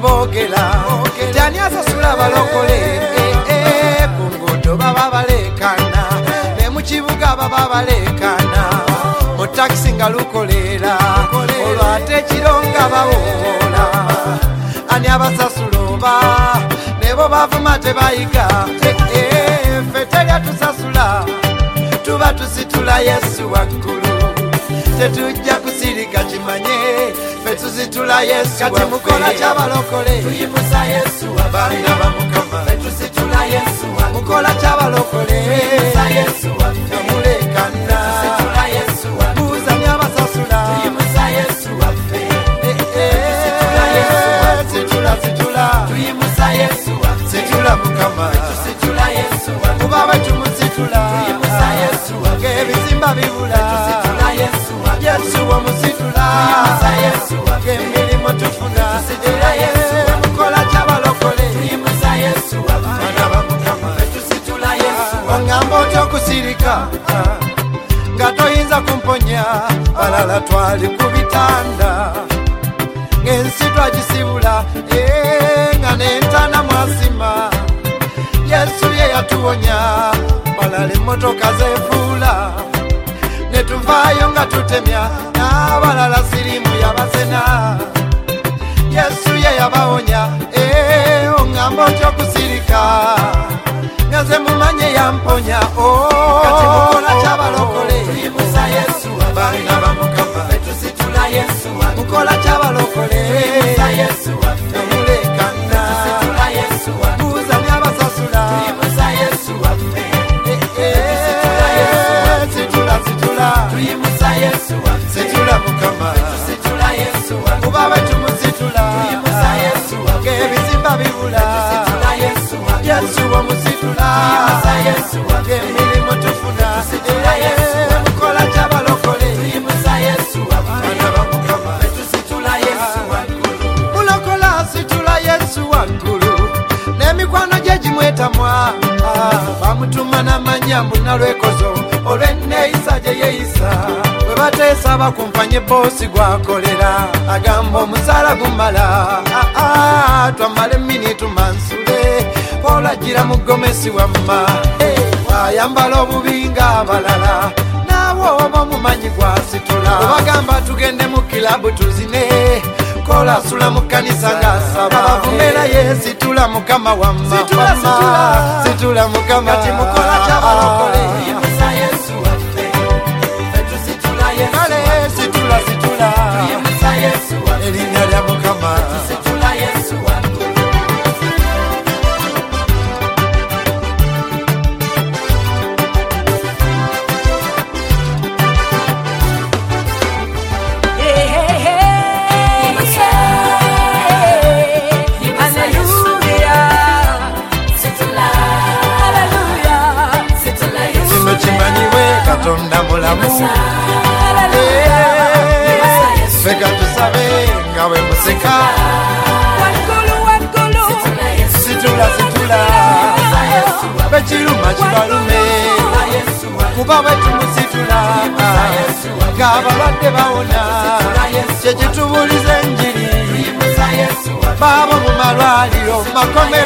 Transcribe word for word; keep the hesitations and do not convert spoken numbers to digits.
boogera tani asasula balokole kungudo baba balekana ne mu kibuga baba balekana mu taxi nga lukolera olwate ekironga bawola ani abasasula oba nebo bavuma tebayiga ffe terya tusasula tuba tusitula Yesu waggulu tetujja kusirika kimanye ffe tuzitula Yesu kati mukola kyabalokole tuyimusa Yesu abaana bamukama ffe tuzitula Yesu mukola kyabalokole tuyimusa Yesu namulekana tuzitula Yesu buuzanya abasasula tuyimusa Yesu waffe tuzitula Yesu situla situla tuyimusa Yesu situla mukama tuzitula Yesu kuba betumusitula tuyimusa Yesu ng'ebizimba bibula tuzitula Yesu Yesu omusitula tuyimusa Yesu ng'emirimu tufuna tuzitula Yesu mukola kyabalokole tuyimusa Yesu abaana bamukama tusitula Yesu ongamba otya okusirika nga toyinza kumponya balala twali ku bitanda ng'ensi twagisibula nga n'entana mwasima Yesu ye yatuwonya balala emmotoka zefuula ne tuvaayo nga tutemya n'abalala sirimu yabasena Yesu ye yabawonya ongamba otya okusirika nga ze mumanye yamponya kati mukola kyabalokole tuyimusa Yesu abaana bamukama tusitula Yesu mukola kyabalokole tuyimusa Yesu namulekana tusitula Yesu buuzanya abasasula tuyimusa Yesu waffe tusitula Yesu situla situla tuyimusa Yesu situla mukama tusitula Yesu kuba betumusitula tuyimusa Yesu ng'ebizimba bibula tusitula Yesu Yesu omusitula tuyimusa Yesu ng'emirimu tufuna tusitula Yesu mukola kyabalokole tuyimusa Yesu abaana bamukama tusitula Yesu waggulu mulokola situla Yesu waggulu n'emikwano gye gimwetamwa bamutuma n'amanyambu nalwekozo olw'enneeyisa gye yeeyisa bwe bateesa bakumpanye boosi gwakolera agamba omusaala gumala twamala emmini tumansule olagira mugomesi wamma ayambala obubi ng'abalala naawe oba omumanyi gwasitula obagamba tugende mu kilabu tuzine kola sula mu kkanisa ng'asaba bavumera ye situla mukama wamma situla mukama kati mukola kyabalokole tuyimusa Yesu waffe tusitula Yesu kale situla situla tuyimusa Yesu waffe erinnya lya mukama tusitula Yesu waffe Katonda mulamu feka tusabe nga bwe museka situla situla bekiruma kibalume kuba betumusitula ng'abalwadde bawona kyekitubuliza enjiri baabo mu malwaliro makomero